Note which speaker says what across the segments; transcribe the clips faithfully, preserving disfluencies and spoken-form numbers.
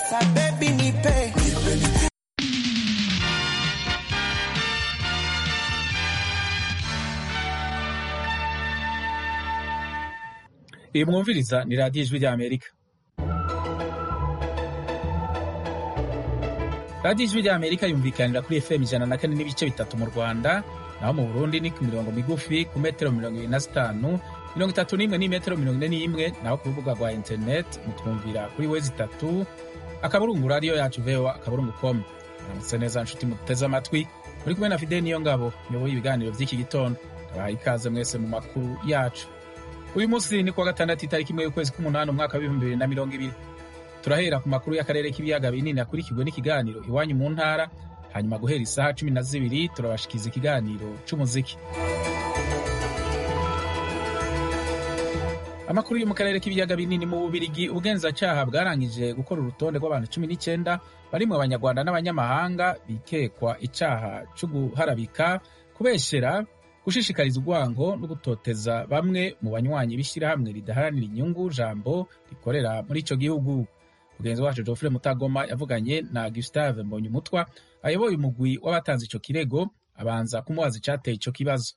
Speaker 1: Sa baby nipe.
Speaker 2: Iyi mwumviriza ni radiyo ijwi rya Amerika. radiyo ijwi rya Amerika yumvikanira kuri F M ijana na kane n'ibice bitatu mu Rwanda, naho mu Burundi ni ku mirongo migufi ku metero mirongo ibiri na zitanu, mirongo itatu n'imwe n'imetero mirongo ine n'imwe, naho ku rubuga rwa interineti mutwumvira kuri wezi itatu akaburungu radiyo yacu vewa akaburungu com. Muramutse neza nshuti muteze amatwi, muri kumwe na Fidel Niyongabo nyoboye ibiganiro by'iki gitondo. Ndabaha ikaze mwese mu makuru yacu. Uyu munsi ni kuwa gatandatu itariki imwe y'ukwezi k'umunani umwaka w'ibihumbi bibiri na mirongo ibiri. Turahera ku makuru y'akarere k'ibiyaga binini akurikirwe n'ikiganiro iwanyu mu ntara, hanyuma guhera isaha cumi na zibiri turabashikiza ikiganiro c'umuziki. Amakuru yo mu karere k'ibiyaga binini mu Bubirigi, ubugenzacyaha bwarangije gukora urutonde rw'abantu cumi n'icyenda barimwo abanyarwanda n'abanyamahanga bikekwa icaha co guharabika, kubeshera, gushishikariza urwango no gutoteza bamwe mu banywanyi b'ishyirahamwe ridaharanira inyungu jambo rikorera muri ico gihugu. Mugenzi wacu Geoffrey Mutagoma yavuganye na Gustave Mbonyumutwa ayoboye umugwi w'abatanze ico kirego, abanza kumubaza icateye ico kibazo.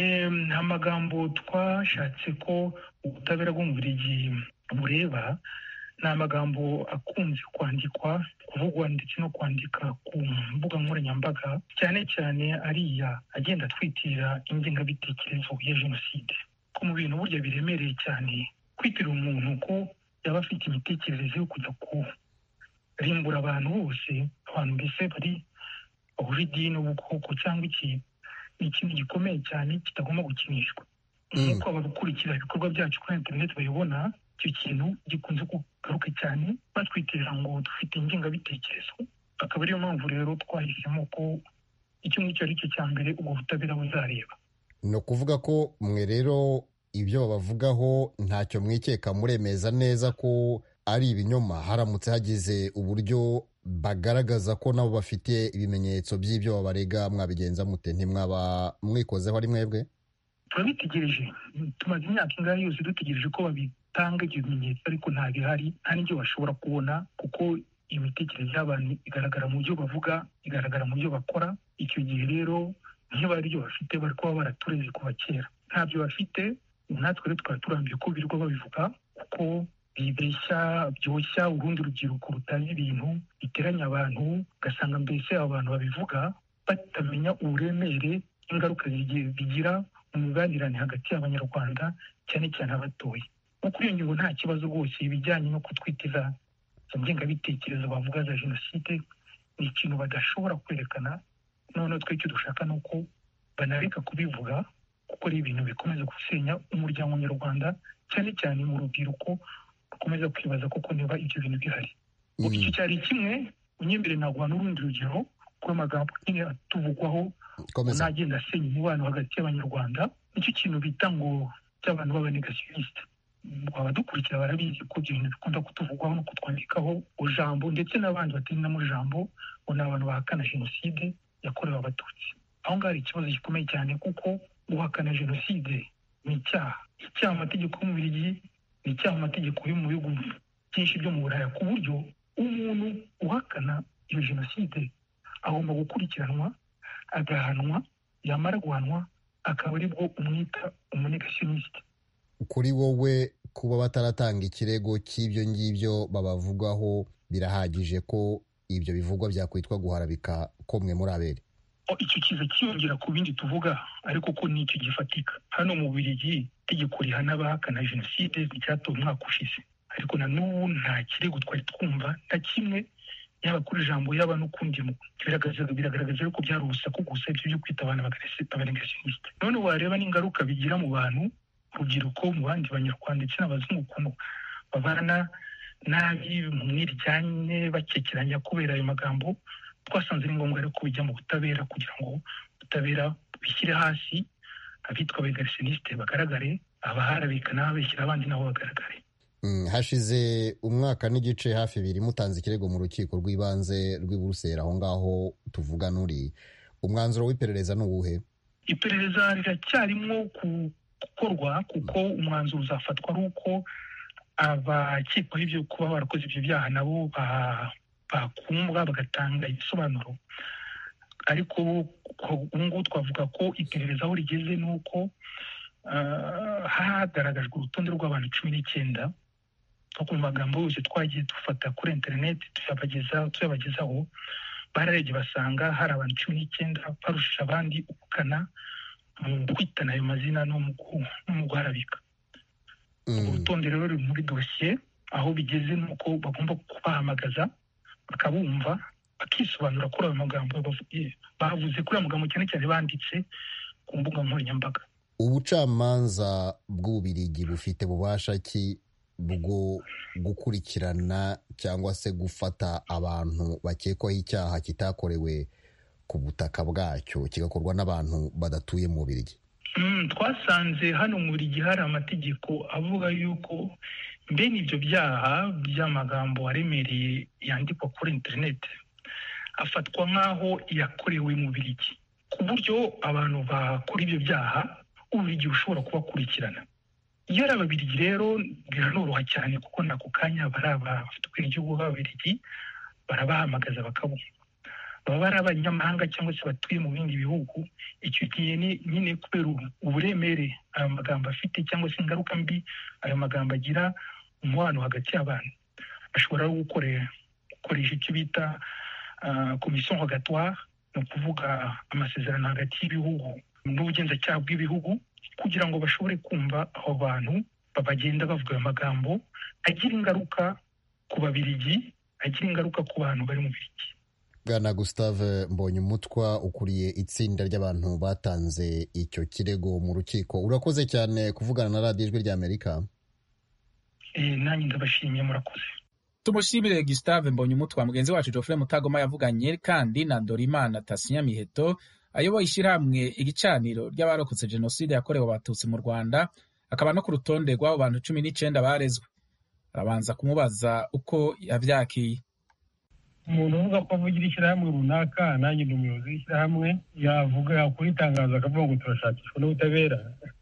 Speaker 3: Nta magambo twashatse ko ubutabera bwo mu Bubiligi bureba, ni amagambo akunze kwandikwa, kuvugwa ndetse no kwandika ku mbuga nkoranyambaga, cyane cyane ariya agenda atwitirira ingengabitekerezo ya jenoside. Ko mu bintu burya biremereye cyane kwitirira umuntu ko yaba afite imitekerereze yo kujya kurimbura abantu bose, abantu mbese bari bahuje idini, ubukoko cyangwa iki, ni ikintu gikomeye cyane kitagomba gukinishwa. Nk'uko abakurikira ibikorwa byacu kuri interineti bayibona, icyo kintu gikunze kugaruka cyane batwitirira ngo dufite ingengabitekerezo. Akaba ariyo mpamvu rero twahisemo ko icyo ngicyo ari cyo cya mbere ubwo butabera buzareba.
Speaker 4: Ni ukuvuga ko mwe rero ibyo babavugaho ntacyo mwikeka, muremeza neza ko ari ibinyoma haramutse hagize uburyo bagaragaza ko nabo bafite ibimenyetso by'ibyo babarega, mwabigenza mute? Ntimwaba mwikozeho ari mwebwe?
Speaker 3: Turabitegereje, tumaze imyaka ingahe yose dutegereje ko babitanga ibyo bimenyetso, ariko nta bihari, nta n'ibyo bashobora kubona, kuko imitekerereze y'abantu igaragara mu byo bavuga, igaragara mu byo bakora. Icyo gihe rero niba ari byo bafite bari kuba baratureze kuva kera. Ntabyo bafite, natwe rero twari turambiye ko birirwa babivuga, kuko bibeshya, byoshya urundi rubyiruko rutazi ibintu, biteranya abantu, ugasanga mbese abo bantu babivuga batamenya uburemere, ingaruka bigira mu mibanirane hagati y'abanyarwanda, cyane cyane abatoye. Kuri iyo ngingo nta kibazo rwose. Ibijyanye no kutwitiza ingengabitekerezo bavuga za jenoside ni ikintu badashobora kwerekana. None twe icyo dushaka ni uko banareka kubivuga, kuko ari ibintu bikomeza gusenya umuryango nyarwanda, cyane cyane mu rubyiruko rukomeza kwibaza koko niba ibyo bintu bihari. Mm. Icyo cyari kimwe, unyembere naguha n'urundi rugero kuri amagambo nyine atuvugwaho nagenda asenya umubano hagati y'abanyarwanda. Nicyo kintu bita ngo cy'abantu b'abanegationiste. Abadukurikira barabizi ko ibyo bintu bikunda kutuvugwaho no kutwandikaho ujambo, ndetse n'abandi batari na mu jambo ngo ni abantu bahakana jenoside yakorewe abatutsi. Aho ngaho hari ikibazo gikomeye cyane, kuko guhakana jenoside ni icyaha. Icyaha amategeko yo mu Bubiligi, ni icyaha amategeko yo mu bihugu byinshi byo mu Buraya, ku buryo umuntu uhakana iyo jenoside agomba gukurikiranwa, agahanwa, yamara guhanwa akaba aribwo umwita umunegationiste.
Speaker 4: Kuri wowe kuba bataratanga ikirego cy'ibyo ngibyo babavugaho birahagije ko ibyo bivugwa byakwitwa guharabika ko mwe muri abere?
Speaker 3: Icyo kiza kiyongera ku bindi tuvuga, ariko ko nicyo gifatika. Hano mu Bubiligi itegeko rihana abahakana jenoside ryatowe umwaka ushize, ariko na n'ubu nta kirego twari twumva na kimwe, yaba kuri ijambo yaba n'ukundi. Biragaragaza ko byari urusaku gusa ibyo byo kwita abantu b'abanegationiste. None wareba n'ingaruka bigira mu bantu, urubyiruko, mu bandi banyarwanda ndetse n'abazungu, ukuntu babana nabi mu mwiryane bakekeranya kubera ayo magambo. Twasanze ari ngombwa rero ko bijya mu butabera, kugira ngo ubutabera bishyire hasi, abitwa abegationiste bagaragare, abaharabika n'ababeshyira abandi nabo bagaragare.
Speaker 4: Mm, hashize umwaka n'igice hafi ibiri mutanze ikirego mu rukiko rw'ibanze rw'i Buruseli, aho ngaho tuvuga nuri. Umwanzuro w'iperereza ni uwuhe?
Speaker 3: Iperereza riracyarimo gukorwa, kuko umwanzuro uzafatwa ari uko abakekwaho ibyo kuba barakoze ibyo byaha nabo bakumva bagatanga ibisobanuro. Ariko ubu ngubu twavuga ko iperereza aho rigeze ni uko hagaragajwe urutonde rw'abantu cumi n'icyenda ku magambo yose twagiye dufata kuri interineti tuyabagezaho. Bararebye basanga hari abantu cumi n'icyenda barushije abandi ubukana mu kwitana ayo mazina no mu guharabika. Urutonde rero ruri muri dosiye, aho bigeze ni uko bagomba kubahamagaza bakabumva bakisobanura kuri ayo magambo bavuze kuri ayo magambo cyane cyane banditse ku mbuga nkoranyambaga.
Speaker 4: Ubucamanza bw'Ububiligi bufite bubasha ki bwo gukurikirana cyangwa se gufata abantu bakekwaho icyaha kitakorewe ku butaka bwacyo kigakorwa n'abantu badatuye mu Bubiligi?
Speaker 3: Twasanze hano mu Bubiligi hari amategeko avuga yuko mbene ibyo byaha by'amagambo aremereye yandikwa kuri interineti afatwa nk'aho yakorewe mu Bubiligi, ku buryo abantu bakora ibyo byaha Ububiligi bushobora kubakurikirana. Iyo ari Ababiligi rero biranoroha cyane kuko nako kanya bari abafite ubwenegihugu b'Ababiligi barabahamagaza bakabumva. Baba bari abanyamahanga cyangwa se batuye mu bindi bihugu, icyo gihe nyine kubera uburemere ayo magambo afite cyangwa se ingaruka mbi ayo magambo agira umubano hagati y'abantu, bashobora gukoresha icyo bita komisiyo rogatoire, ni ukuvuga amasezerano hagati y'ibihugu n'ubugenzacyaha bw'ibihugu, kugira ngo bashobore kumva abo bantu bagenda bavuga ayo magambo agira ingaruka ku Babiligi, agira ingaruka ku bantu bari mu Bubiligi.
Speaker 4: Bwana Gustave Mbonyumutwa ukuriye itsinda ry'abantu batanze icyo kirego mu rukiko, urakoze cyane kuvugana na radiyo Ijwi ry'Amerika.
Speaker 3: Eh, nanjye ndabashimiye, murakoze.
Speaker 2: Tumushimire Gustave Mbonyumutwa. Mugenzi wacu Geoffrey Mutagoma yavuganye kandi na Ndorimana Tasinya Miheto ayoboye ishyirahamwe igicaniro ry'abarokotse jenoside yakorewe abatutsi mu Rwanda, akaba no ku rutonde rw'abo bantu cumi n'icyenda barezwe. Arabanza kumubaza uko yavyakiye.
Speaker 1: Umuntu uvuga ko avugira ishyirahamwe runaka, nanjye ndi umuyobozi w'ishyirahamwe, yavuga kuri itangazo akavuga ngo turashakishwa n'ubutabera,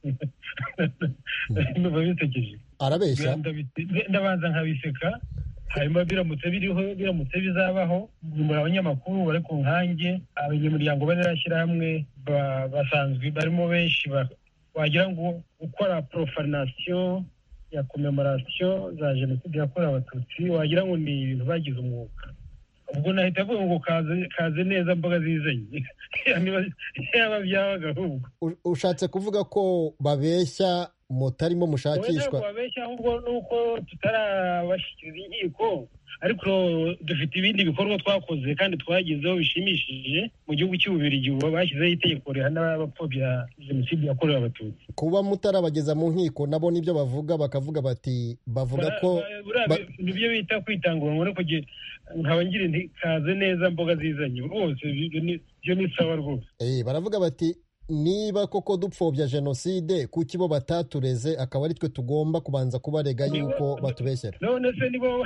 Speaker 1: ndumva bisekeje.
Speaker 4: Arabeshya.
Speaker 1: Ndabanza nkabiseka, hanyuma biramutse biriho biramutse bizabaho, muri abanyamakuru bari ku nkange, abanyamuryango banarashyirahamwe basanzwe barimo benshi wagira ngo gukora profanation ya commemoration za jenoside yakorewe abatutsi, wagira ngo ni ibintu bagize umwuga. Ubwo nahita avuga ngo kaze kaze neza mboga zizanye yaba byabaga ahubwo.
Speaker 4: Ushatse kuvuga ko babeshya mutarimo mushakishwa?
Speaker 1: Babeshya ahubwo nuko tutarabashikiriza inkiko, ariko dufite ibindi bikorwa twakoze kandi twagizeho bishimishije mu gihugu cy'Ububiligi. Bashyizeho itegeko rihana abapfobya jenoside yakorewe abatutsi.
Speaker 4: Kuba mutarabageza mu nkiko nabo nibyo bavuga, bakavuga bati bavuga ko
Speaker 1: nibyo bita kwitangura ngo kugira nkaba ngira nti kaze neza mboga zizanye rwose, byo ni sawa rwose.
Speaker 4: Eh, baravuga bati niba koko dupfobya jenoside kuki bo batatureze, akaba ari twe tugomba kubanza kubarega yuko batubeshyera.
Speaker 1: None se nibo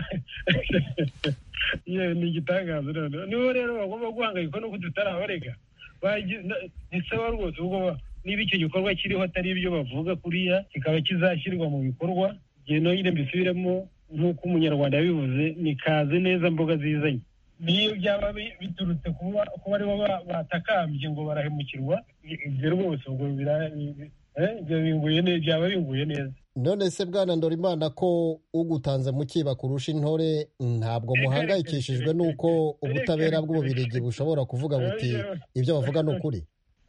Speaker 1: ye ni igitangazo none nibo rero bagomba guhangayika no kutarabarega. Ni sawa rwose, ubwo niba icyo gikorwa kiriho atari ibyo bavuga kuriya kikaba kizashyirwa mu bikorwa, je no nyine mbisubiremo nk'uko umunyarwanda yabivuze, ni kaze neza mboga zizanye. Niyo byaba biturutse kuba kuba aribo batakambye ngo barahemukirwa, ibyo rwose ubwo ibyo binguye neza, byaba binguye neza.
Speaker 4: None se Bwana Ndorimana, ko ugutanze mu kiba kurusha intore, ntabwo muhangayikishijwe n'uko ubutabera bw'Ububiligi bushobora kuvuga buti ibyo bavuga ni ukuri?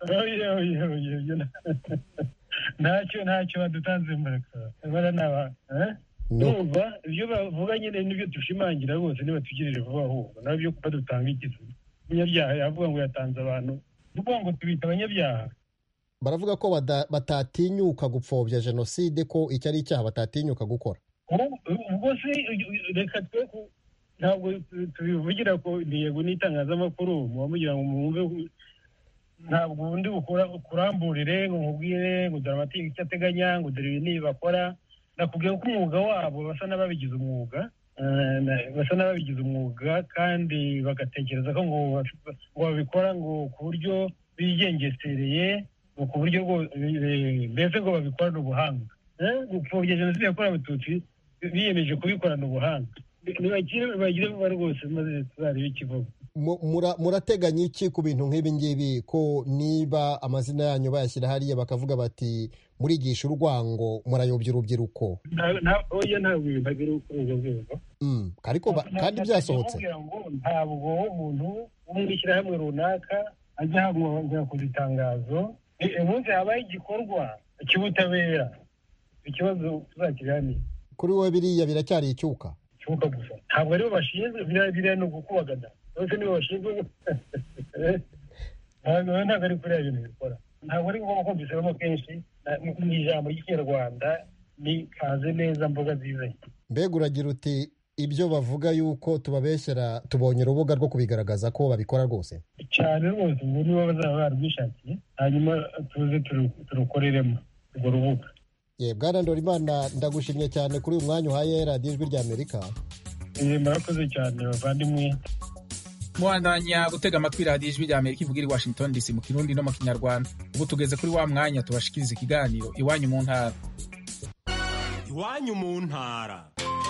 Speaker 1: ntacyo ntacyo badutanze mureka bara naba numva ibyo bavuga nyine nibyo dushimangira rwose, niba tugirire vuba ahubwo nabyo kuba dutanga ikizu. Umunyabyaha yavuga ngo yatanze abantu, tuvuga ngo tubita abanyabyaha.
Speaker 4: Baravuga ko batatinyuka gupfobya jenoside, ko icyo ari icyaha batatinyuka gukora.
Speaker 1: Ubwo se reka twe ntabwo tubivugira ko yego n'itangazamakuru muba mugira ngo mwumve, ntabwo undi ukuramburire ngo mubwire ngo dore amategeko icyo ateganya, ngo dore ibi nibakora. Nakubwiye ko umwuga wabo basa n'ababigize umwuga, basa n'ababigize umwuga kandi bagatekereza ko ngo babikora ngo ku buryo bigengesereye, ngo ku buryo mbese ngo babikorana ubuhanga. Gupfobya jenoside yakorewe abatutsi biyemeje kubikorana ubuhanga. ntibagire bagire vuba rwose maze tuzarebe ikivugo.
Speaker 4: Murateganya iki ku bintu nk'ibi ngibi, ko niba amazina yanyu bayashyira hariya bakavuga bati murigisha urwango murayobya urubyiruko?
Speaker 1: oya ntabwo bibagira urwo rwego
Speaker 4: ariko kandi byasohotse.
Speaker 1: ntabwo umuntu wo mu ishyirahamwe runaka ajya hagakora itangazo umunsi habaye igikorwa cy'ubutabera ikibazo tuzakiganira.
Speaker 4: Kuri wowe biriya biracyari icyuka
Speaker 1: icyuka gusa, ntabwo aribo bashinzwe biriya no gukubagana bose nibo bashinzwe. ntabwo ari kuriya bintu bikora, ntabwo ari ngombwa ko mbisabamo kenshi mu ijambo ry'ikinyarwanda ni kaze neza mboga zizanye.
Speaker 4: Mbega uragira uti ibyo bavuga yuko tubabeshyera tubonye urubuga rwo kubigaragaza ko babikora rwose
Speaker 1: cyane rwose, ubu nibo bazaba barwishakiye hanyuma tuze turukoreremo urwo rubuga.
Speaker 4: ye Bwana Ndorimana, ndagushimye cyane kuri uyu mwanya uhaye radiyo ijwi ry'Amerika.
Speaker 1: murakoze cyane bavandimwe.
Speaker 2: Muhandanya gutega amatwi radiyo ijwi ry'Amerika ivugira i Washington D C mu Kirundi no mu Kinyarwanda. Ubu tugeze kuri wa mwanya tubashikiriza ikiganiro Iwanyu mu ntara.
Speaker 5: Iwanyu mu ntara.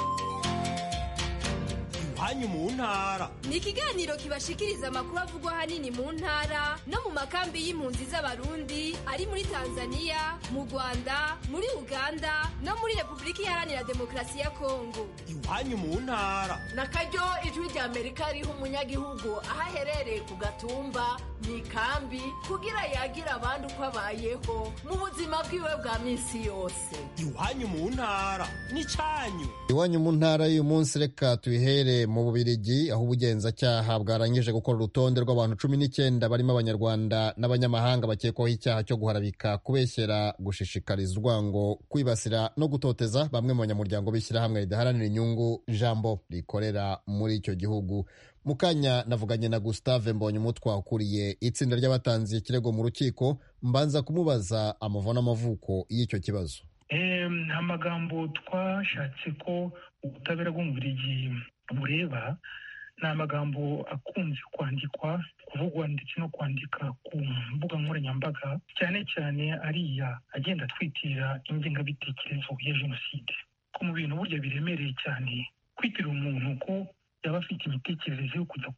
Speaker 5: Iwanyu mu ntara
Speaker 6: ni ikiganiro kibashikiriza amakuru avugwa ahanini mu ntara no mu makambi y'impunzi z'abarundi ari muri Tanzania, mu Rwanda, muri Uganda no muri Repubulika Iharanira Demokarasi ya Kongo.
Speaker 5: Iwanyu mu ntara
Speaker 7: nakaryo ijwi ry'Amerika riha umunyagihugu aho aherereye ku gatumba mu ikambi kugira yagira abandi uko abayeho mu buzima bwiwe bwa minsi yose.
Speaker 5: Iwanyu mu ntara ni cyanyu.
Speaker 4: Iwanyu mu ntara y'uyu munsi reka tuyihere mu Bubiligi, aho ubugenzacyaha bwarangije gukora urutonde rw'abantu cumi n'icyenda barimo abanyarwanda n'abanyamahanga bakekwaho icyaha cyo guharabika, kubeshyera, gushishikariza urwango, kwibasira no gutoteza bamwe mu banyamuryango b'ishyirahamwe ridaharanira inyungu Jambo rikorera muri icyo gihugu. Mu kanya navuganye na Gustave Mbonyumutwa ukuriye itsinda ry'abatanze ikirego mu rukiko, mbanza kumubaza amavu n'amavuko y'icyo kibazo.
Speaker 3: nta magambo twashatse ko ubutabera bwo mu Bubiligi bureba, ni amagambo akunze kwandikwa, kuvugwa ndetse no kwandika ku mbuga nkoranyambaga, cyane cyane ariya agenda atwitirira ingengabitekerezo ya jenoside. Ko mu bintu burya biremereye cyane kwitirira umuntu ko yaba afite imitekerereze yo kujya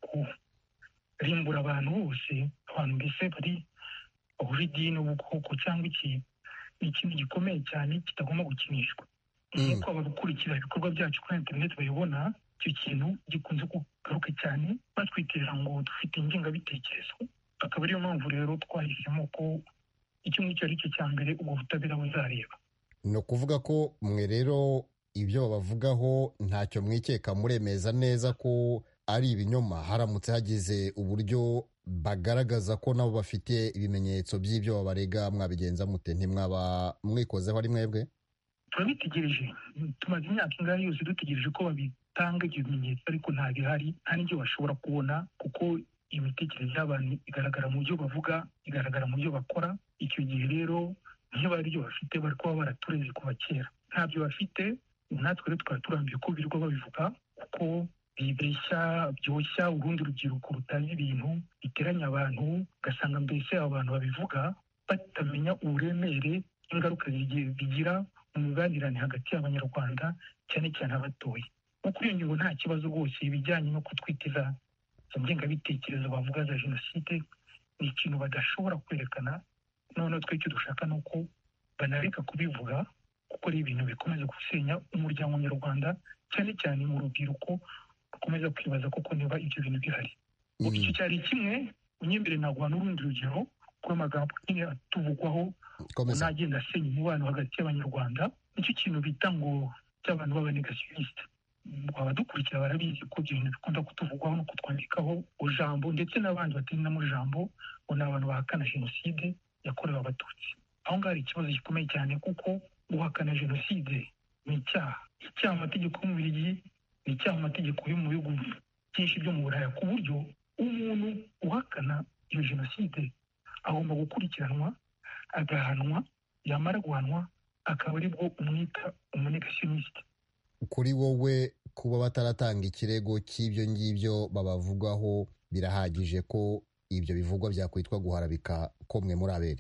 Speaker 3: kurimbura abantu bose, abantu mbese bari bahuje idini, ubukoko cyangwa iki, ni ikintu gikomeye cyane kitagomba gukinishwa. Nk'uko abakurikira ibikorwa byacu kuri interineti bayibona, icyo kintu gikunze kugaruka cyane batwitirira ngo dufite ingengabitekerezo. Akaba ariyo mpamvu rero twahisemo ko icyo ngicyo ari cyo cya mbere ubwo butabera buzareba.
Speaker 4: Ni ukuvuga ko mwe rero ibyo babavugaho ntacyo mwikeka, muremeza neza ko ari ibinyoma haramutse hagize uburyo bagaragaza ko nabo bafite ibimenyetso by'ibyo babarega, mwabigenza mute? Ntimwaba mwikozeho ari mwebwe?
Speaker 3: turabitegereje, tumaze imyaka ingahe yose dutegereje ko babitanga ibyo bimenyetso, ariko nta bihari, nta n'ibyo bashobora kubona, kuko imitekerereze y'abantu igaragara mu byo bavuga, igaragara mu byo bakora. Icyo gihe rero niba ari byo bafite bari kuba baratureze kuva kera. Ntabyo bafite, natwe rero twari turambiye ko birirwa babivuga, kuko bibeshya, byoshya urundi rubyiruko rutazi ibintu, biteranya abantu, ugasanga mbese abantu babivuga batamenya uburemere ingaruka bigira mu mibanirane hagati y'abanyarwanda, cyane cyane abatoye. No kuri iyo ngingo nta kibazo rwose. Ibijyanye no kutwitiza ingengabitekerezo bavuga za jenoside ni ikintu badashobora kwerekana. Noneho twe icyo dushaka ni uko banareka kubivuga, kuko ari ibintu bikomeza gusenya umuryango nyarwanda, cyane cyane mu rubyiruko rukomeza kwibaza koko niba ibyo bintu bihari. Icyo cyari kimwe. Unyembere naguha n'urundi rugero kuri amagambo nyine atuvugwaho unagenda asenya umubano hagati y'abanyarwanda. Nicyo kintu bita ngo cy'abantu b'abanegasiyoniste. Abadukurikira barabizi ko ibyo bintu bikunda kutuvugwaho no kutwandikaho ijambo, ndetse n'abandi batari na mu ijambo, ngo ni abantu bahakana jenoside yakorewe abatutsi. Aho ngaho hari ikibazo gikomeye cyane, kuko guhakana jenoside ni icyaha. Icyaha mu mategeko y'Ububiligi, ni icyaha mu mategeko yo mu bihugu byinshi byo mu Burayi, ku buryo umuntu uhakana iyo jenoside agomba gukurikiranwa, agahanwa, yamara guhanwa akaba aribwo umwita umunegasiyoniste.
Speaker 4: Kuri wowe kuba bataratanga ikirego cy'ibyo ngibyo babavugaho birahagije ko ibyo bivugwa byakwitwa guharabika ko mwe muri abere?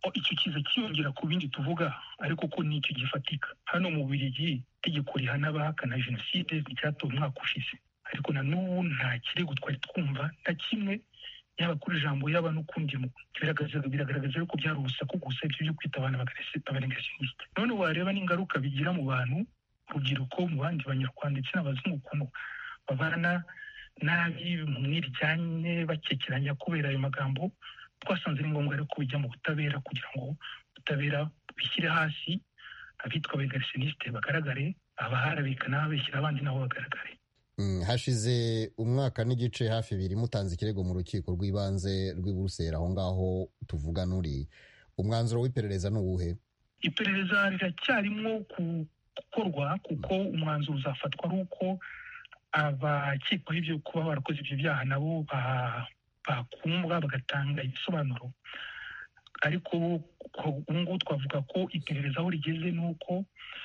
Speaker 3: icyo kiza kiyongera ku bindi tuvuga ariko ko nicyo gifatika. Hano mu Bubiligi itegeko rihana abahakana jenoside ryatowe umwaka ushize, ariko na n'ubu nta kirego twari twumva na kimwe, yaba kuri ijambo yaba n'ukundi. Biragaragaza ko byari urusaku gusa ibyo byo kwita abantu abanegationiste. None wareba n'ingaruka bigira mu bantu, urubyiruko, mu bandi banyarwanda ndetse n'abazungu, ukuntu babana nabi mu mwiryane bakekeranya kubera ayo magambo. Twasanze ari ngombwa rero ko bijya mu butabera kugira ngo ubutabera bishyire hasi, abitwa abanegationiste bagaragare, abaharabika n'ababeshyira abandi nabo bagaragare.
Speaker 4: Hashize umwaka n'igice hafi ibiri mutanze ikirego mu rukiko rw'ibanze rw'i Buruseli, aho ngaho tuvuga n'uri. Umwanzuro w'iperereza ni uwuhe?
Speaker 3: Iperereza riracyarimo gukorwa kuko umwanzuro uzafatwa ari uko abakekwaho ibyo kuba barakoze ibyo byaha nabo bakumbwa bagatanga ibisobanuro. Ariko ubu ngubu twavuga ko iperereza aho rigeze ni uko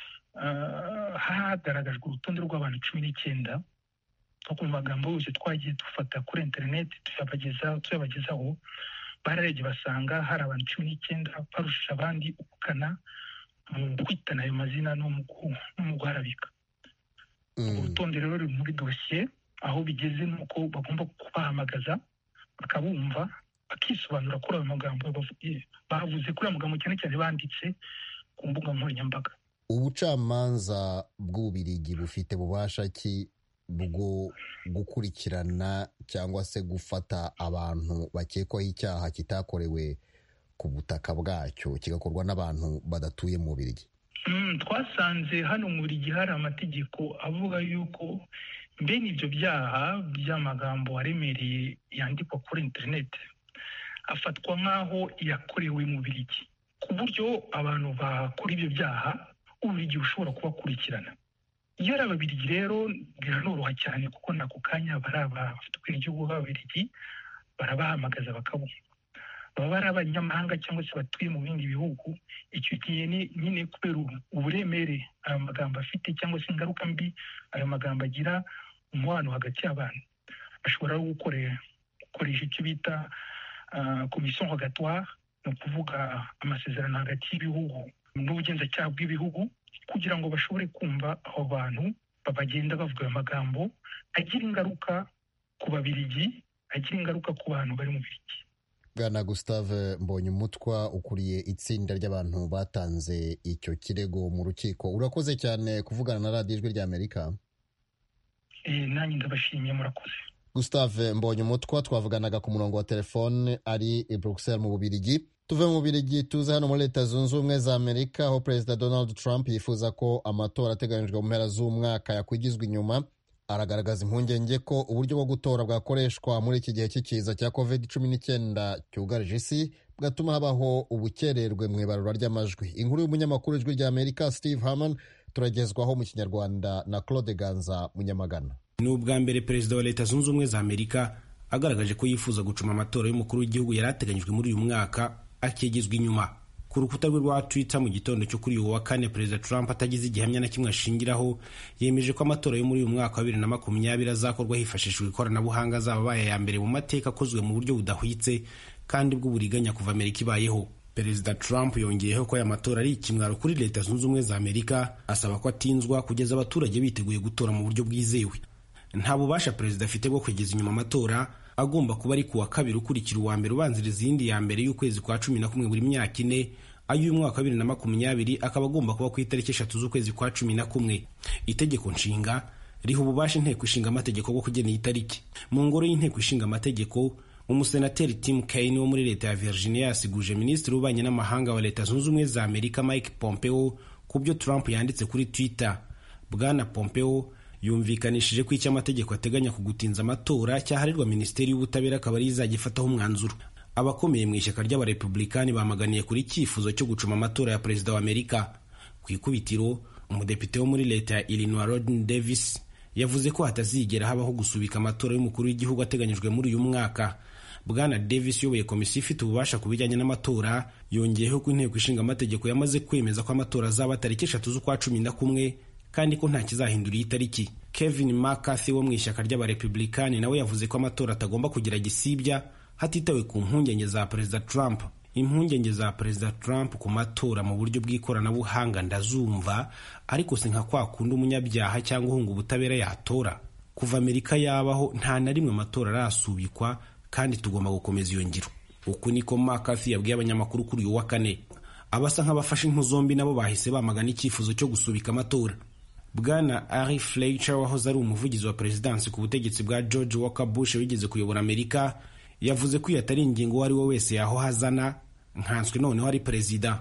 Speaker 3: hagaragajwe urutonde rw'abantu cumi n'icyenda. Ku magambo yose twagiye dufata kuri interineti tuyabagezaho, bararebye basanga hari abantu cumi n'icyenda barushije abandi ubukana mu kwitana ayo mazina no mu guharabika. Urutonde rero ruri muri dosiye, aho bigeze ni uko bagomba kubahamagaza bakabumva bakisobanura kuri ayo magambo bavuze, kuri ayo magambo cyane cyane banditse ku mbuga nkoranyambaga.
Speaker 4: Ubucamanza bw'Ububiligi bufite bubasha ki bwo gukurikirana cyangwa se gufata abantu bakekwaho icyaha kitakorewe ku butaka bwacyo kigakorwa n'abantu badatuye mu Bubiligi?
Speaker 3: Twasanze hano mu Bubiligi hari amategeko avuga yuko mbene ibyo byaha by'amagambo aremereye yandikwa kuri interineti afatwa nk'aho yakorewe mu Bubiligi, ku buryo abantu bakora ibyo byaha Ububiligi bushobora kubakurikirana. Iyo ari Ababiligi rero biranoroha cyane kuko nako kanya bari abafite ubwenegihugu b'Ababiligi barabahamagaza bakabumva. Baba bari abanyamahanga cyangwa se batuye mu bindi bihugu, icyo gihe nyine kubera uburemere ayo magambo afite cyangwa se ingaruka mbi ayo magambo agira umubano hagati y'abantu, bashobora gukoresha icyo bita komisiyo rogatoire, ni ukuvuga amasezerano hagati y'ibihugu n'ubugenzacyaha bw'ibihugu, kugira ngo bashobore kumva abo bantu bagenda bavuga ayo magambo agira ingaruka ku Babiligi, agira ingaruka ku bantu bari mu Bubiligi.
Speaker 4: Bwana Gustave Mbonyumutwa, ukuriye itsinda ry'abantu batanze icyo kirego mu rukiko, urakoze cyane kuvugana na radiyo Ijwi ry'Amerika.
Speaker 3: Eh, nanjye ndabashimiye, murakoze.
Speaker 4: Gustave Mbonyumutwa twavuganaga ku murongo wa telefone ari i Bruxelles mu Bubiligi. Tuve mu Bubiligi tuze hano muri Leta Zunze Ubumwe za Amerika, aho Perezida Donald Trump yifuza ko amatora ateganyijwe mu mpera z'umwaka yakwigizwa inyuma. Aragaragaza impungenge ko uburyo bwo gutora bwakoreshwa muri iki gihe cy'ikiza cya covid cumi n'icyenda cyugarije isi bwatuma habaho ubukererwe mu ibarura ry'amajwi. Inkuru y'umunyamakuru w'Ijwi ry'Amerika Steve Harman turagezwaho mu Kinyarwanda na Claude Ganza Munyamagana.
Speaker 8: Ni ubwa mbere Perezida wa Leta Zunze Ubumwe za Amerika agaragaje ko yifuza gucuma amatora y'umukuru w'igihugu yari ateganyijwe muri uyu mwaka akigizwa inyuma. Ku rukuta rwe rwa Twitter mu gitondo cyo kuri uyu wa kane, Perezida Trump atagize igihamya na kimwe ashingiraho yemeje ko amatora yo muri uyu mwaka wa bibiri na makumyabiri azakorwa hifashishijwe ikoranabuhanga, azaba abaye ya mbere mu mateka akozwe mu buryo budahwitse kandi bw'uburiganya kuva Amerika ibayeho. Perezida Trump yongeyeho ko aya matora ari ikimwaro kuri Leta Zunze Ubumwe za Amerika, asaba ko atinzwa kugeza abaturage biteguye gutora mu buryo bwizewe. Nta bubasha Perezida afite bwo kwegeza inyuma amatora, agomba kuba ari kuwa kabiri ukurikira uwa mbere ubanziriza iyindi ya mbere y'ukwezi kwa cumi na kumwe buri myaka ine, ay'uyu mwaka wa bibiri na makumyabiri akaba agomba kuba ku itariki eshatu z'ukwezi kwa cumi na kumwe. Itegeko nshinga riha ububasha inteko ishinga amategeko bwo kugena iyi tariki. Mu ngoro y'inteko ishinga amategeko, umusenateri Tim Kaine wo muri leta ya Virginia yasiguje minisitiri w'ububanyi n'amahanga wa Leta Zunze Ubumwe za Amerika Mike Pompeo ku byo Trump yanditse kuri Twitter. Bwana Pompeo yumvikanishije ko icyo amategeko ateganya ku gutinza amatora cyaharirwa Minisiteri y'Ubutabera akaba ari izajya ifataho umwanzuro. Abakomeye mu ishyaka ry'abarepublikani bamaganiye kuri icyifuzo cyo gucuma amatora ya Perezida wa Amerika. Ku ikubitiro, umudepite wo muri leta ya Illinois Rodney Davis yavuze ko hatazigera habaho gusubika amatora y'umukuru w'igihugu ateganyijwe muri uyu mwaka. Bwana Davis uyoboye komisiyo ifite ububasha ku bijyanye n'amatora yongeyeho ko inteko ishinga amategeko yamaze kwemeza ko amatora azaba tariki eshatu z'ukwa cumi na kumwe kandi ko nta kizahindura iyi tariki. Kevin McCarthy wo mu ishyaka ry'abarepublikani nawe yavuze ko amatora atagomba kugira gisibya hatitawe ku mpungenge za Perezida Trump. impungenge za perezida Trump ku matora mu buryo bw'ikoranabuhanga ndazumva, ariko si nka kwa kundi umunyabyaha cyangwa uhunga ubutabera yatora. Kuva Amerika yabaho nta na rimwe amatora arasubikwa, kandi tugomba gukomeza iyo ngiro. Uku niko McCarthy yabwiye abanyamakuru kuri uyu wa kane. Abasa nk'abafashe impu zombi nabo bahise bamagana icyifuzo cyo gusubika amatora. Bwana Ari Fleischer wahoze ari umuvugizi wa perezidansi ku butegetsi bwa George Walker Bush wigeze kuyobora Amerika, yavuze ko iyo atari ingingo uwo ari we wese yaho hazana, nkanswe noneho ari perezida.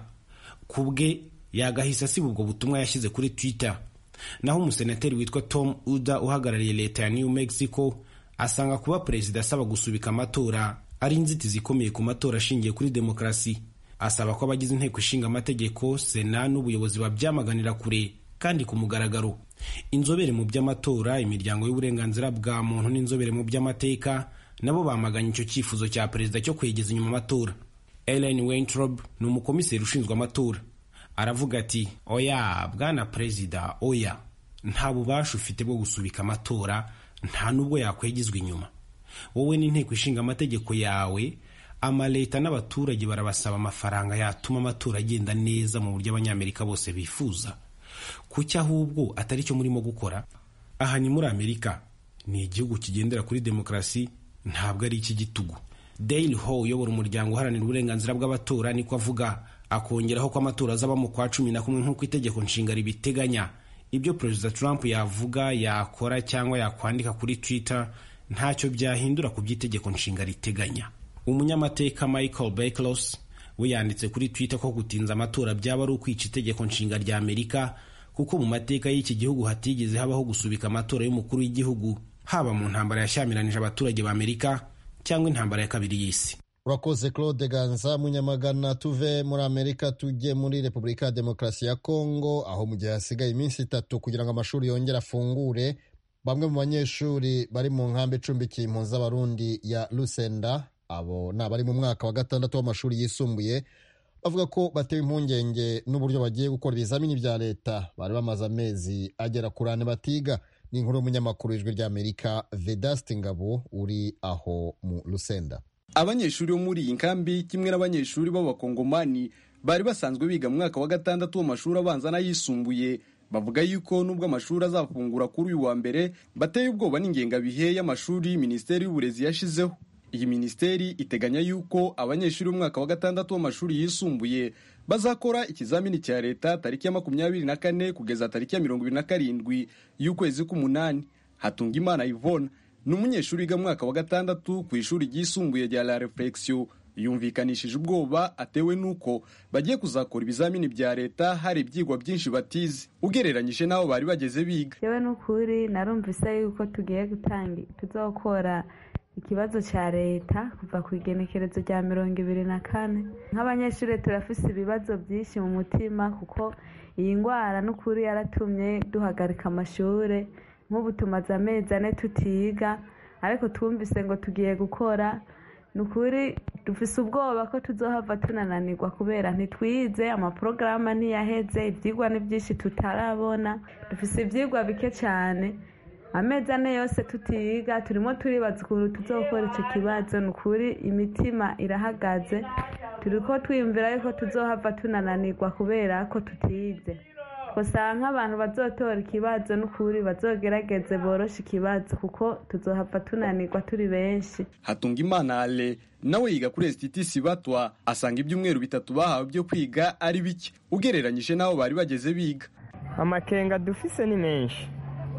Speaker 8: Kubwe yagahise asiba ubwo butumwa yashyize kuri Twitter. Naho umusenateri witwa Tom Uda uhagarariye leta ya New Mexico asanga kuba perezida asaba gusubika amatora ari inzitizi ikomeye ku matora ashingiye kuri demokarasi. Asaba ko abagize inteko ishinga amategeko, Sena n'ubuyobozi babyamaganira kure kandi ku mugaragaro. Inzobere mu by'amatora, imiryango y'uburenganzira bwa muntu n'inzobere mu by'amateka nabo bamaganye icyo cyifuzo cya perezida cyo kwegeza inyuma amatora. Ellen Weintraub ni umukomiseri ushinzwe amatora. Aravuga ati, oya bwana perezida, oya, nta bubasha ufite bwo gusubika amatora, nta nubwo yakwegezwa inyuma. Wowe n'inteko ishinga amategeko yawe, amaleta n'abaturage barabasaba amafaranga yatuma amatora agenda neza mu buryo abanyamerika bose bifuza. Kuki ahubwo atari cyo murimo gukora? Aha ni muri Amerika, ni igihugu kigendera kuri demokarasi, ntabwo ari iki gitugu. Dale Ho uyobora umuryango uharanira uburenganzira bw'abatora niko avuga, akongeraho ko amatora azaba mu kwa cumi na kumwe nk'uko itegeko nshinga ribiteganya. Ibyo perezida Trump yavuga, yakora cyangwa yakwandika kuri Twitter ntacyo byahindura ku by'itegeko nshinga riteganya. Umunyamateka Michael Becklos we yanditse kuri Twitter ko gutinza amatora byaba ari ukwica itegeko nshinga rya Amerika, kuko mu mateka y'iki gihugu hatigeze habaho gusubika amatora y'umukuru w'igihugu, haba mu ntambara yashyamiranyije abaturage ba Amerika cyangwa intambara ya kabiri y'isi.
Speaker 4: Urakoze Claude Ganza Munyamagana. Tuve muri Amerika tujye muri Repubulika ya Demokarasi ya Kongo, aho mu gihe hasigaye iminsi itatu kugira ngo amashuri yongere afungure, bamwe mu banyeshuri bari mu nkambi icumbikiye impunzi z'Abarundi ya Lusenda, abo ni abari mu mwaka wa gatandatu w'amashuri yisumbuye, bavuga ko batewe impungenge n'uburyo bagiye gukora ibizamini bya leta bari bamaze amezi agera kuri ane batiga. Ni inkuru y'umunyamakuru w'Ijwi ry'Amerika Vedaste Ngabo uri aho mu Lusenda.
Speaker 9: Abanyeshuri bo muri iyi nkambi kimwe n'abanyeshuri b'abakongomani bari basanzwe biga mu mwaka wa gatandatu w'amashuri abanza n'ayisumbuye bavuga yuko nubwo amashuri azafungura kuri uyu wa mbere bateye ubwoba n'ingengabihe y'amashuri Minisiteri y'Uburezi yashizeho. Iyi minisiteri iteganya yuko abanyeshuri b'umwaka wa gatandatu w'amashuri yisumbuye bazakora ikizamini cya leta tariki ya makumyabiri na kane kugeza tariki ya mirongo ibiri na karindwi y'ukwezi k'umunani. Hatungimana Yvonne ni umunyeshuri wiga mu mwaka wa gatandatu ku ishuri ryisumbuye rya La Reflexion, yumvikanishije ubwoba atewe nuko bagiye kuzakora ibizamini bya leta hari ibyigwa byinshi batize ugereranyije n'aho bari bageze biga.
Speaker 10: Yewe n'ukuri narumvise yuko tugiye gutanga tuzokora ikibazo cya leta kuva ku igenekerezo rya mirongo ibiri na kane. Nk'abanyeshuri turafise ibibazo byinshi mu mutima, kuko iyi ndwara n'ukuri yaratumye duhagarika amashuri. Nk'ubu tumaze amezi ane tutiga, ariko twumvise ngo tugiye gukora. Nukuri dufise ubwoba ko tuzohava tunananirwa kubera ntitwize, amaporogaramu ntiyaheze, ibyigwa ni byinshi tutarabona, dufise ibyigwa bike cyane. Amezi ane yose tutiga, turimo turibaza ukuntu tuzokora icyo kibazo. Nukuri imitima irahagaze, turiko twiyumvira yuko tuzohava tunananirwa kubera ko tutize. Gusa nk'abantu bazotora ikibazo n'ukuri bazogerageze boroshe ikibazo, kuko tuzohava tunanirwa turi benshi.
Speaker 9: Hatungimana Ale nawe yiga kuri S T T Sibatwa, asanga ibyumweru bitatu bahawe byo kwiga ari bike ugereranyije n'aho bari bageze biga.
Speaker 11: Amakenga dufise ni menshi,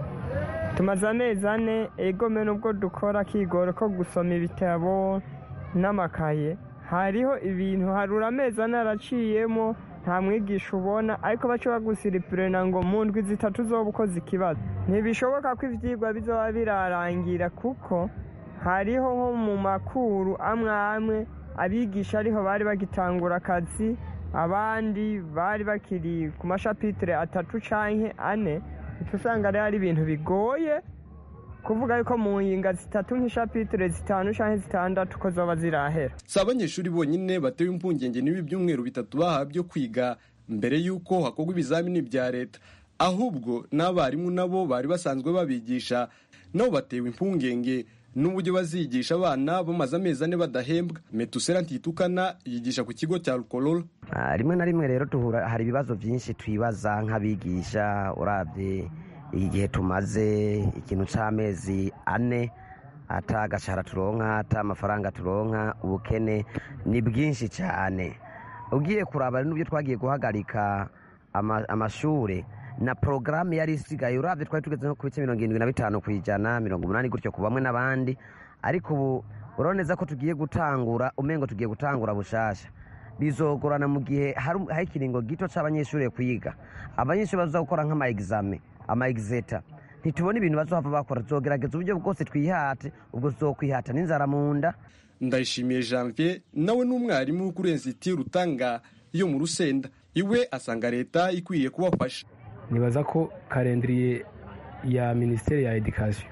Speaker 11: tumaze amezi ane egome nubwo dukora kigoro ko gusoma ibitabo n'amakaye, hariho ibintu harura amezi ane araciyemo nta mwigisha ubona, ariko baca bagusiripurena ngo mu ndwi zitatu zoba ukoze ikibazo. Ntibishoboka ko ivyigwa bizoba birarangira, kuko hariho nko mu makuru amwe amwe abigisha ariho bari bagitangura akazi, abandi bari bakiri ku mashapitire atatu canke ane. Usanga rero ari ibintu bigoye kuvuga yuko mu yinga zitatu nk'ishapitire zitanu canke zitandatu ko zoba zirahera.
Speaker 9: Si abanyeshuri bonyine batewe impungenge n'ibi byumweru bitatu bahawe byo kwiga mbere yuko hakorwa ibizamini bya leta, ahubwo n'abarimu nabo bari basanzwe babigisha nabo batewe impungenge n'uburyo bazigisha abana bamaze amezi ane badahembwa. Metusera Ntitukana yigisha ku kigo cya Rukororo.
Speaker 12: rimwe na rimwe rero duhura hari ibibazo byinshi twibaza nk'abigisha, urabye igihe tumaze ikintu c'amezi ane ata agashahara turonka, ata amafaranga turonka, ubukene ni bwinshi cyane. Ugiye kuraba n'ubyo twagiye guhagarika amashure na porogaramu yari isigaye, urabye twari tugeze nko ku bice mirongo irindwi na bitanu ku ijana, mirongo umunani gutyo ku bamwe n'abandi, ariko ubu uraboneza ko tugiye gutangura, umengo tugiye gutangura bushasha. Bizogorana mu gihe hari ikiringo gito c'abanyeshuri kwiga. Abanyeshuri baza gukora nk'ama examen, ama exeta. Ntitubona ibintu bazohava bakora, tuzogerageza uburyo bwose twihate, ubwo tuzokwihata n'inzara mu nda.
Speaker 9: Ndayishimiye Janvier nawe n'umwarimu kuri Institut Rutanga yo mu Rusenda, iwe asanga leta ikwiye kubafasha.
Speaker 13: Nibaza ko kalendriye ya Ministeri ya Education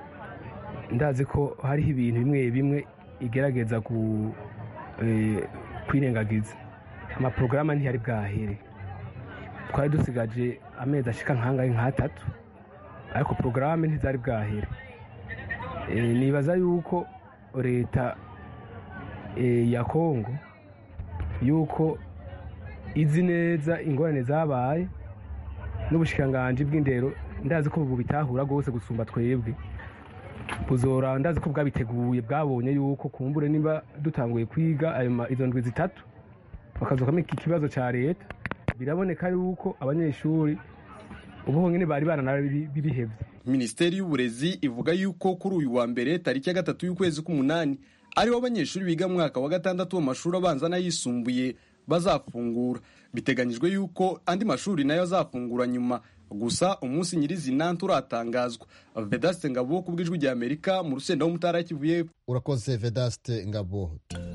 Speaker 13: ndazi ko hariho ibintu bimwe bimwe igerageza ku eh, kwirengagiza. Amaprograma ntiyari bwahere, twari dusigaje amezi ashika nkangahe nk'atatu, ariko porogaramu ntizari bwahere. E, nibaza yuko leta e, ya Kongo yuko izi neza ingorane zabaye n'ubushikanganje bw'indero, ndazi ko ubu bitahura gose gusumba twebwe. Buzora ndazi ko bwabiteguye, bwabonye yuko kumbure niba dutanguye kwiga ayo izo ndwi zitatu bakazokamo iki kibazo ca leta, biraboneka yuko abanyeshuri ubu nyine bari barana bibihevye.
Speaker 9: Ministeri y'uburezi ivuga yuko kuri uyu wa mbere tariki ya gatatu y'ukwezi k'umunani ariho abanyeshuri biga mu mwaka wa gatandatu w'amashuri abanza n'ayisumbuye bazafungura. Biteganyijwe yuko andi mashuri nayo azafungura nyuma, gusa umunsi nyirizina nturatangazwa. Vedaste Ngabo ku bw'ijwi rya Amerika mu Rusenda w'Umutara Kivuye.
Speaker 4: Urakoze Vedaste Ngabo.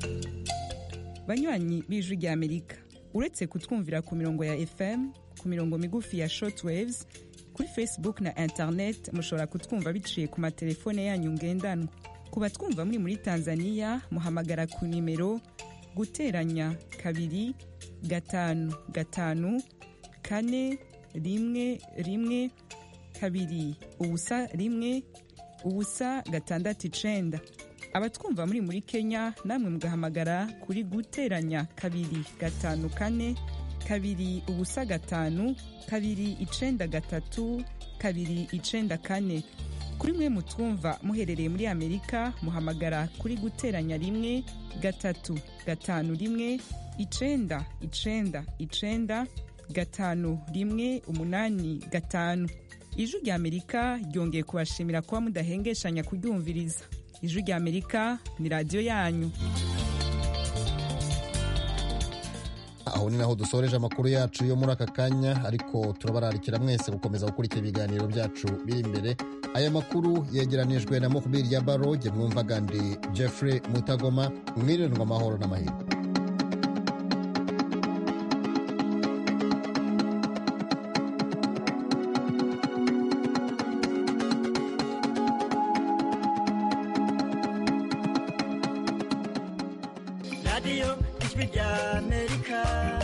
Speaker 14: Banywanyi b'ijwi rya Amerika, uretse kutwumvira ku mirongo ya F M, ku mirongo migufi ya shortwaves, kuri Facebook na internet mushobora kutwumva biciye ku matelefone yanyu ngendanwa. Ku batwumva muri muri Tanzania muhamagara ku nimero guteranya kabiri gatanu gatanu kane rimwe rimwe kabiri ubusa rimwe ubusa gatandatu icenda. Abatwumva muri muri Kenya namwe mugahamagara kuri guteranya kabiri gatanu kane kabiri ubusa gatanu kabiri icenda gatatu kabiri icenda kane. Kuri mwe mutwumva muherereye muri Amerika muhamagara kuri guteranya rimwe gatatu gatanu rimwe icenda icenda icenda gatanu rimwe umunani gatanu. Ijwi rya Amerika ryongeye kubashimira kuba mudahengeshanya kuryumviriza. Ijwi rya Amerika ni radio yanyu.
Speaker 4: Aho ni naho dusoreje amakuru yacu yo muri aka kanya, ariko turabararikira mwese gukomeza gukurikira ibiganiro byacu biri imbere. Aya makuru yegeranijwe na Mukubiri ya Baro, jye mwumvaga ndi Jeffrey Mutagoma. Mwirirwa amahoro n'amahirwe.
Speaker 15: Radio Ijwi rya Amerika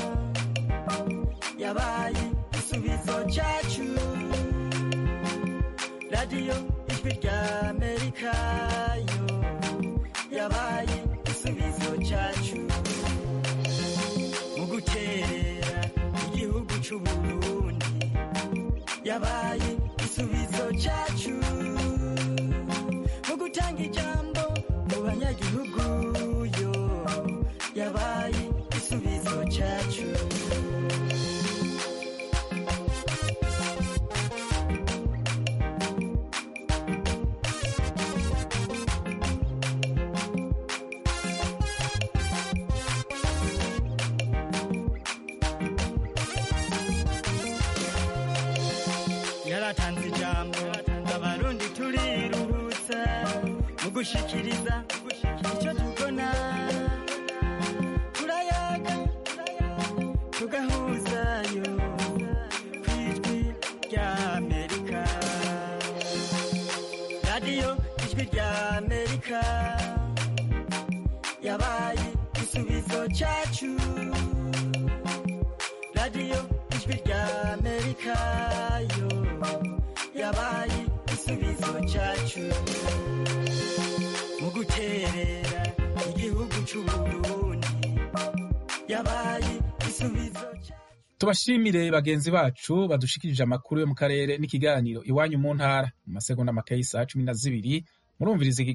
Speaker 15: yabaye igisubizo cyacu. Radio Ijwi rya Amerika yo yabaye igisubizo cyacu mu guterera igihugu cy'u Burundi, yabaye igisubizo cyacu mu gutanga ijambo mu banyagihugu yo yabaye igisubizo cyacu. Yaratanze ijambo abarundi turiruhutsa mu gushikiriza icyo tubona, turayaga tugahuzayo ku ijwi rya Amerika. Radio Ijwi rya Amerika yabaye igisubizo cyacu. Radio Ijwi rya Amerika yo yabaye igisubizo cyacu. guterera igihugu c'uburundi yabaye igisubizo
Speaker 2: tubashimire bagenzi bacu badushikirije amakuru yo mu karere n'ikiganiro iwanyu mu ntara mu masegonda make y'isaha cumi na zibiri murumviriza